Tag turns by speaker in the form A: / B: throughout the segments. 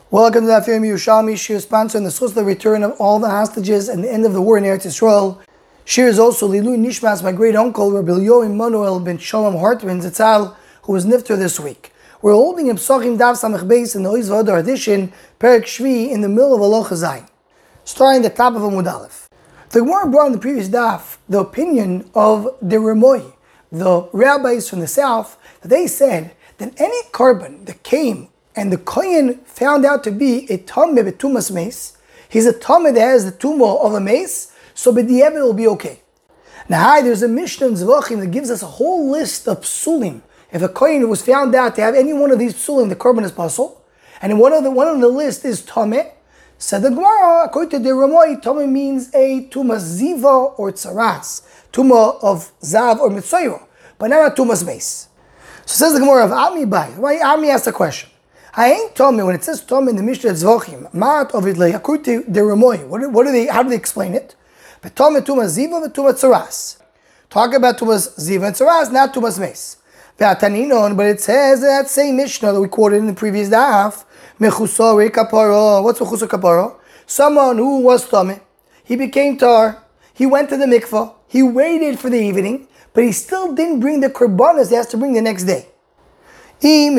A: Welcome to the Daf Yomi Yerushalmi Shir, sponsoring the source of the return of all the hostages and the end of the war in Eretz Yisrael. Shir is also Lilu Nishmas, my great uncle, Rabbi Yoim Manuel ben Shalom Hartman Zitzal, who was nifter this week. We're holding in Psachim Daf Samech Beis in the Oiz V'Adar edition, Perek Shvi, in the middle of Aloha Zayin, starting the top of Amud Aleph. The Gemara brought in the previous daf the opinion of the Ramoi, the rabbis from the south, that they said that any carbon that came and the Kohen found out to be a Tameh betumas mace, he's a Tameh that has the tumah of a mace, so b'di'evet it will be okay. Now, there's a Mishnah in Zvachim that gives us a whole list of psulim. If a Kohen was found out to have any one of these psulim, the carbon is pasul, and one on the list is Tameh. Said the Gemara, according to the Ramoi, Tameh means a tumah ziva or tzaras, tumah of zav or mitzayro, but not a tumas mace. So says the Gemara of Ami Bai. Why Ami asked the question? I ain't Tomei, when it says Tomei in the Mishnah Zvachim, Ma'at Ovidlei, according to the Ramoi, how do they explain it? But Tomei Tumas Ziva and Tumas Tzaras. Talk about Tumas Ziva and Tzaras, not Tumas Meis. But it says that same Mishnah that we quoted in the previous daf, Mechusori Kapara. What's Mechusor Kapara? Someone who was Tomei, he became Tar, he went to the mikvah, he waited for the evening, but he still didn't bring the korbanos he has to bring the next day. If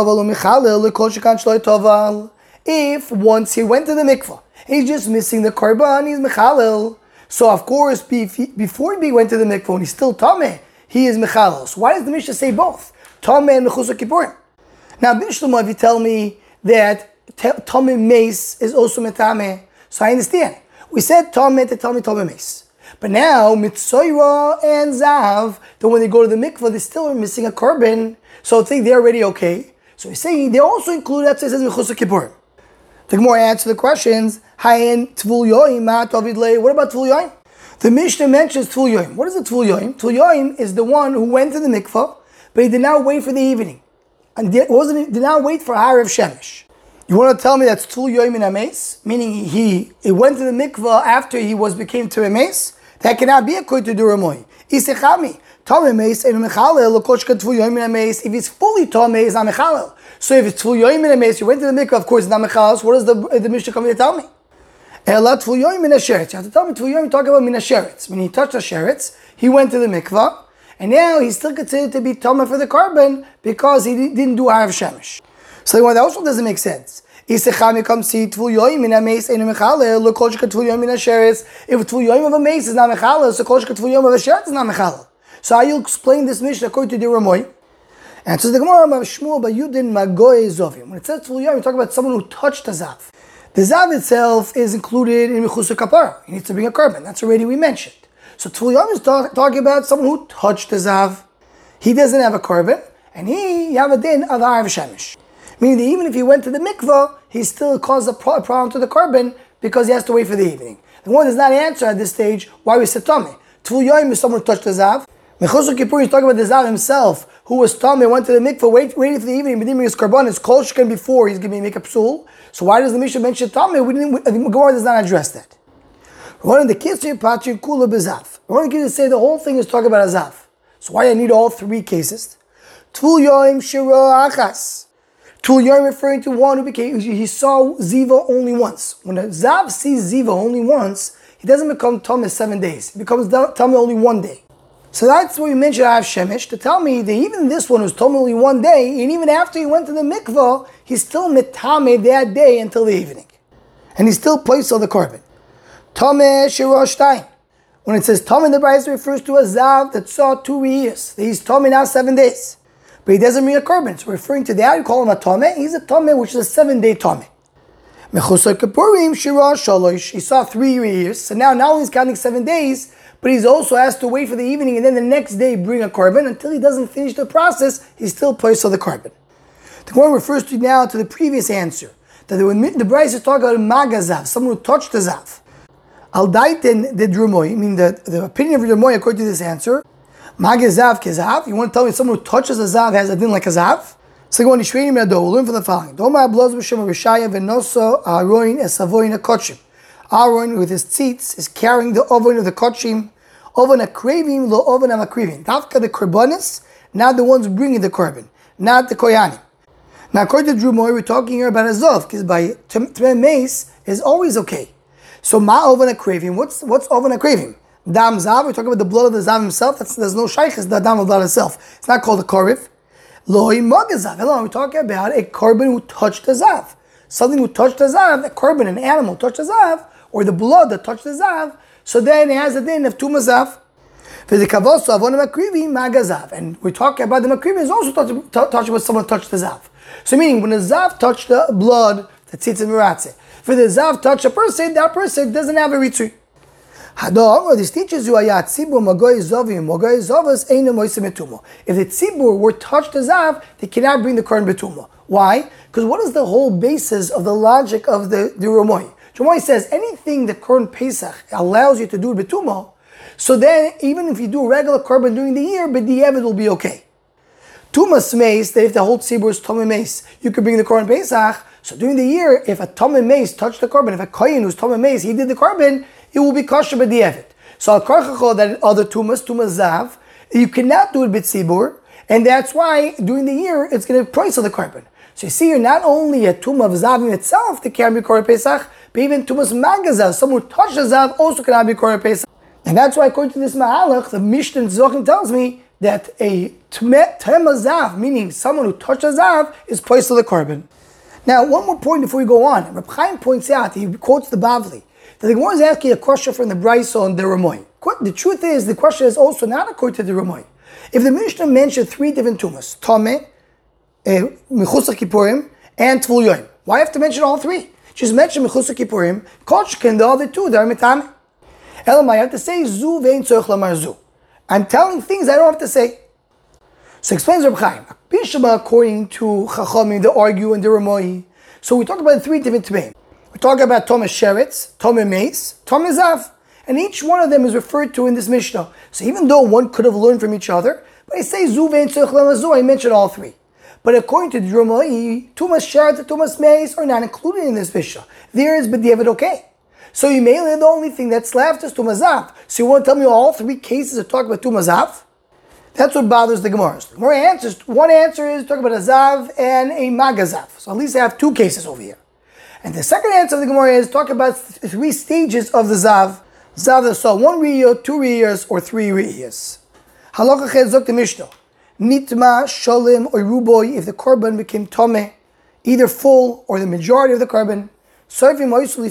A: once he went to the mikvah, he's just missing the korban, he's mechalel. So of course, before he went to the mikvah, when he's still tameh, he is mechalel. So why does the Mishnah say both? Tameh and mechusar kippurim. Now, Bishlama, if you tell me that tameh mace is also metameh, so I understand. We said tameh to tell me tameh mace. But now, Mitzoyra and Zav, that when they go to the mikvah, they still are missing a korban. So I think they're already okay. So he's saying they also include that, so it says Mechusar Kippurim. The Gemara answer the questions. Hayin Tvul Yoim Ma'at Ovidlei. What about Tvul Yoim? The Mishnah mentions Tvul Yoim. What is a Tvul Yoim? Tvul Yoim is the one who went to the mikvah, but he did not wait for the evening. And did not wait for Harav Shemesh. You want to tell me that's Tvul Yoim in Ames? Meaning he went to the mikvah after he became to Ames? That cannot be according to Duramoi. Isechami. If it's fully Tomei, it's not Mechalel. So if it's Tvul Yoim in a mace, you went to the mikvah, of course it's not Mechalel. So what does the Mishnah come here to tell me? Ela Tvul Yoim min hasheretz. You have to tell me Tvul Yoim, talk about min hasheretz. When he touched the sheretz, he went to the mikvah, and now he's still considered to be Tomei for the carbon because he didn't do Harav Shemesh. So that also doesn't make sense. Isechami comes see Tvul Yoim in a mace ain't Mechalel. Look, Kol Sheka Tvul Yoim in hasheretz. If Tvul Yoim of a mace is not Mechalel, so Kol Sheka Tvul Yoim of a sheretz is not Mechalel. So how you explain this Mishnah according to the Ramoi? And so the Gemara Shmuel Bayudin Magoy Zovim. When it says Tvul Yoim, you talk about someone who touched the Zav. The Zav itself is included in Mechusar Kapara. He needs to bring a carbon. That's already we mentioned. So Tvul Yoim is talking about someone who touched the Zav. He doesn't have a carbon, and he have a din of Harav Shemesh. Meaning that even if he went to the mikvah, he still caused a problem to the carbon because he has to wait for the evening. The one does not answer at this stage why we said Tomei. Tvul Yoim is someone who touched the Zav. Mechusar Kippur is talking about the Zav himself, who was Tameh, went to the mikvah, waited for the evening, but didn't bring his korban, his kol sheken before he's going to make a psul. So why does the Mishnah mention Tameh? The Gemara does not address that. One of the Kitzur Patri Kula Bezav. I want to say the whole thing is talking about a Zav. So why do I need all three cases? Tvul Yoim Shira Achas. Tvul Yoim referring to one he saw Ziva only once. When a Zav sees Ziva only once, he doesn't become Tameh 7 days. He becomes Tameh only 1 day. So that's what we mentioned Harav Shemesh, to tell me that even this one was Tomei only 1 day, and even after he went to the mikvah, he's still Metame that day until the evening. And he still placed all the carbon. Tomei Shiroshtein. When it says Tomei, the Brayz refers to a Zav that saw 2 years. He's Tomei now 7 days. But he doesn't bring a carbon. So referring to that, you call him a Tomei. He's a Tomei, which is a 7-day Tomei. Mechusar Kippurim Shirah Shalosh. He saw 3 years. So now not only is counting 7 days, but he's also has to wait for the evening and then the next day bring a carbon. Until he doesn't finish the process, he still plays on the carbon. The Gemara refers to now to the previous answer, that when the Brayz is talking about magazav, someone who touched the zav. Al daiten the Drumoy, meaning the opinion of Drumoy according to this answer, magazav kezav. You want to tell me someone who touches a zav has a din like a zav? So go on Yishveinim Yado, we'll learn from the following. Doma blows b'shem Rishaya v'noso Aaron esavoin akochim. Aaron with his tzitz is carrying the oven of the kochim, oven a craving, lo oven a makrivim. Dafka the korbanis, not the ones bringing the korban, not the koyanim. Now, according to Drew Moy, we're talking here about a zov, because by Tmei Mace is always okay. So, ma oven akrevim. What's oven akrevim? Dam zav. We're talking about the blood of the zav himself. There's no shaykhs. The dam of blood itself. It's not called a korif. Loi magazav. Hello, we're talking about a korban who touched the zav. Something who touched the zav. A korban, an animal, touched the zav, or the blood that touched the zav. So then it has a din of tuma zav. And we're talking about the makrivi is also touching when someone touched the zav. So meaning when the zav touched the blood, the tzitz and miratze. For the zav touch a person, that person doesn't have a ritzui. This teaches you if the tzibur were touched the zav, they cannot bring the korban betuma. Why? Because what is the whole basis of the logic of the Ramoy? Ramoy says anything the korban Pesach allows you to do betuma. So then, even if you do a regular korban during the year, but the Evid will be okay. Tumas meis, that if the whole tzibur is Tomei meis, you could bring the korban Pesach. So during the year, if a Tomei meis touched the korban, if a kohen who's Tomei meis, he did the korban, it will be kosher by the Evid. So al karchachol, that other tumas zav, you cannot do it bit tzibur, and that's why during the year it's going to price of the korban. So you see, you're not only a tumah of zav in itself that can be korban Pesach, but even tumas magazav, someone who touched the zav also cannot be korban Pesach. And that's why, according to this Mahalach, the Mishnah in Zochim tells me that a Tema Zav, meaning someone who touched a Zav, is placed on the korban. Now, one more point before we go on. Reb Chaim points out, he quotes the Bavli, that the Gemara is asking a question from the Brisa on the Ramoy. The truth is, the question is also not according to the Ramoy. If the Mishnah mentioned 3 different tumas, Tomeh, Mechusar Kippurim, and Tvul Yoim, why have to mention all 3? Just mention Mechusar Kippurim, Kochkin, the other 2, they're Metame. I have to say zu vein tzorich lamar zu. I'm telling things I don't have to say. So explains Reb Chaim. Bishma, according to Chachamim, they argue in the Ramoy. So we talk about 3 different tmeim. We talk about Tomei Sheretz, Tomei Meis, Tomei Zav, and each one of them is referred to in this Mishnah. So even though one could have learned from each other, but I say zu vein tzorich lamar zu, I mentioned all 3. But according to the Ramoy, Tumas Sheretz and Tumas Meis are not included in this Mishnah. There is b'diavad okay. So you may the only thing that's left is Tumah Zav. So you want to tell me all 3 cases are talking about Tumah Zav? That's what bothers the Gemara. The Gemara answers, one answer is talking about a Zav and a Magazav. So at least I have 2 cases over here. And the second answer of the Gemara is talking about 3 stages of the Zav. Zav that saw 1 riyah, 2 riyahs, or 3 riyahs. Halacha ched zok the Mishnah. Nitma, Sholim, or Ruboy, if the korban became Tomeh, either full or the majority of the korban, go burn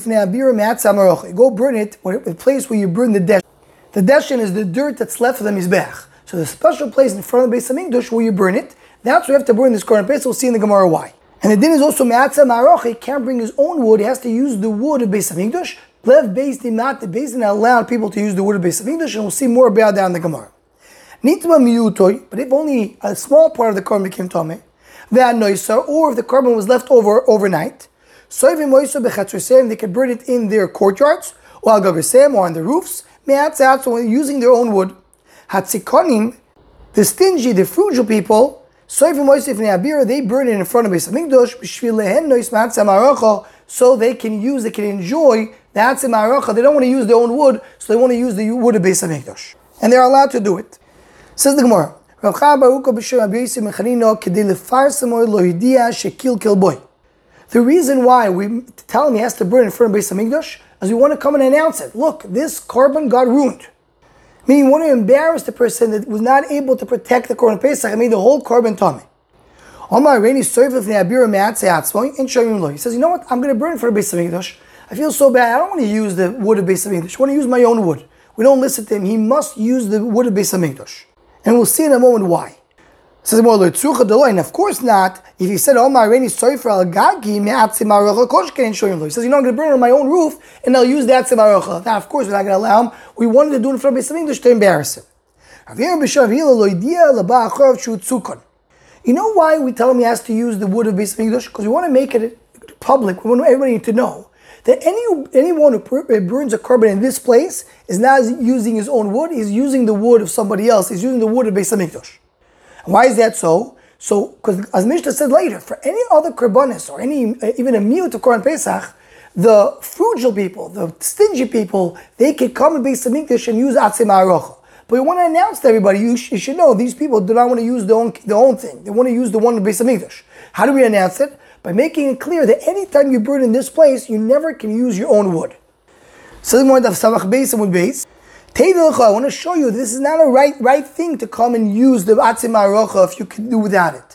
A: it in the place where you burn the desh. The deshin is the dirt that's left of the mizbech. So the special place in front of the Beis Hamikdash where you burn it, that's where you have to burn this korban pesach. We'll see in the Gemara why. And the din is also me'atza ma'aroch. He can't bring his own wood. He has to use the wood of Beis Hamikdash. Lev Beis Dimat, the Beis Din allowed people to use the wood of Beis Hamikdash, and we'll see more about that in the Gemara. Nitma miyutoy, but if only a small part of the korban became tameh, ve'anoisa, or if the korban was left over overnight. They could burn it in their courtyards, or on the roofs, using their own wood. Hatzikonim, the stingy, the frugal people, they burn it in front of Beis Hamikdash, so they can enjoy the Hatzim Ha'aracha. They don't want to use their own wood, so they want to use the wood of Beis Hamikdash. And they're allowed to do it. Says the Gemara, the reason why we tell him he has to burn in front of Beis Hamikdash is we want to come and announce it. Look, this korban got ruined. Meaning we want to embarrass the person that was not able to protect the korban Pesach and made the whole korban tameh. He says, you know what? I'm going to burn in front of Beis Hamikdash. I feel so bad. I don't want to use the wood of Beis Hamikdash. I want to use my own wood. We don't listen to him. He must use the wood of Beis Hamikdash. And we'll see in a moment why. Says more, and of course not. If he said, "Oh my rainy sorry for al gagi me'atzim arocha," he says, "You know, I'm going to burn it on my own roof, and I'll use that atzim arocha." Now, of course, we're not going to allow him. We wanted to do it in front of Beis Hamikdash to embarrass him. You know why we tell him he has to use the wood of Beis Hamikdash? Because we want to make it public. We want everybody to know that anyone who burns a korban in this place is not using his own wood. He's using the wood of somebody else. He's using the wood of Beis Hamikdash. Why is that so? So, because as Mishnah said later, for any other korbanos or even a meal to Korban Pesach, the frugal people, the stingy people, they can come and Beis Hamikdash and use atzim ha'arocha. But we want to announce to everybody, you should know, these people do not want to use their own thing. They want to use the one in the Beis Hamikdash. How do we announce it? By making it clear that anytime you burn in this place, you never can use your own wood. So I want to show you this is not a right thing to come and use the Atzim Arocha if you can do without it.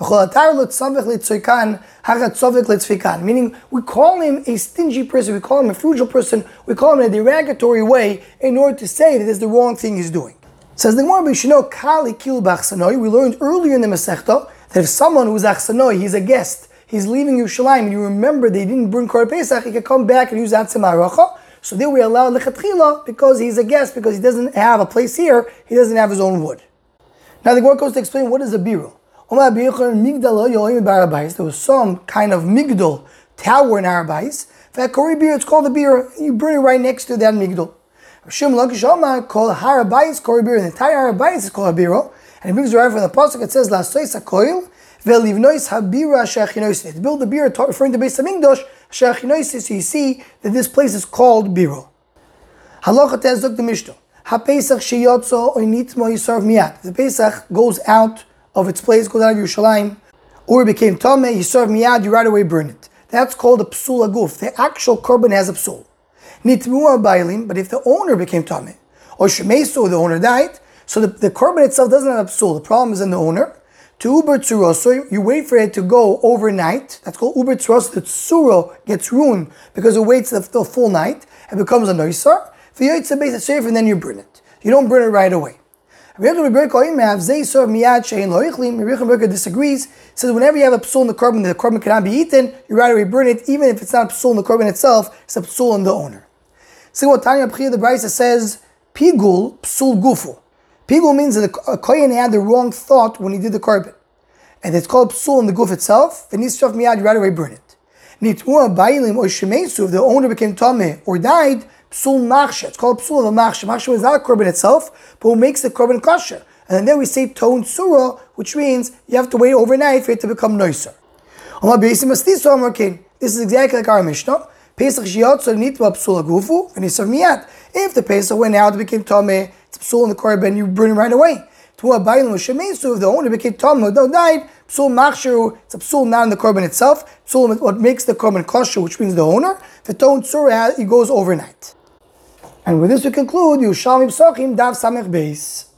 A: Meaning, we call him a stingy person, we call him a frugal person, we call him in a derogatory way in order to say that it's the wrong thing he's doing. Says the Gemara, we learned earlier in the Masechta that if someone who's achsanoi, he's a guest, he's leaving Yerushalayim, and you remember they didn't burn Korban Pesach, he can come back and use Atzim Arocha. So there we allow lechatchila because he's a guest, because he doesn't have a place here, he doesn't have his own wood. Now the Gemara goes to explain what is a biro. There was some kind of migdal tower in Arabais. That Kori beer, it's called a beer. You burn it right next to that migdal. Shim Lakish Omar called Harabais Kori beer. The entire Arabais is called a biro. And it brings right from the pasuk. It says Lasois Hakoil Velivnois Habira Shechinois. To build the beer, referring to Beis Hamikdash Shechinois. So you see that this place is called biro. Halacha Tezuk the Mishnah. HaPesach Sheyotzo Oinitmo Yisarv Miyat. The Pesach goes out of its place, goes out of Yerushalayim, or it became Tameh, you serve miyad, you right away burn it. That's called a psul aguf. The actual korban has a psul. Nitmua bailim, but if the owner became Tameh, or shemesu, the owner died, so the korban itself doesn't have a psul. The problem is in the owner. To uber tzuroso, you wait for it to go overnight. That's called uber tzuroso. The tzuro gets ruined because it waits the full night and becomes a noisar. For you, it's a basic safe, and then you burn it. You don't burn it right away. Rabbi Yechoyim disagrees, says whenever you have a psul in the korban cannot be eaten, you right away burn it, even if it's not a psul in the korban itself, it's a psul in the owner. See what Tanya B'chia the Brisa says, pigul psul gufu. Pigul means that a kohen had the wrong thought when he did the korban. And it's called psul in the guf itself, and nisraf miyad, you right away burn it. Nitmua ba'ilim or shemesu, if the owner became tameh or died, psul machsha. It's called psul of a machsha. Machsha is not a korban itself, but what makes the korban kosher. And then we say ton surah, which means you have to wait overnight for it to become noiser. This is exactly like our Mishnah. Pesach shiyotzo nitma psul agufu and yisav miyad. If the Pesach went out, it became tameh, it's psul in the korban, you burn it right away. If the owner became tameh, or died, psul machsha, it's a psul not in the korban itself. Psul what makes the korban kosher, which means the owner. The ton surah, it goes overnight. And with this we conclude Yerushalmi Psachim Daf Samech Beis.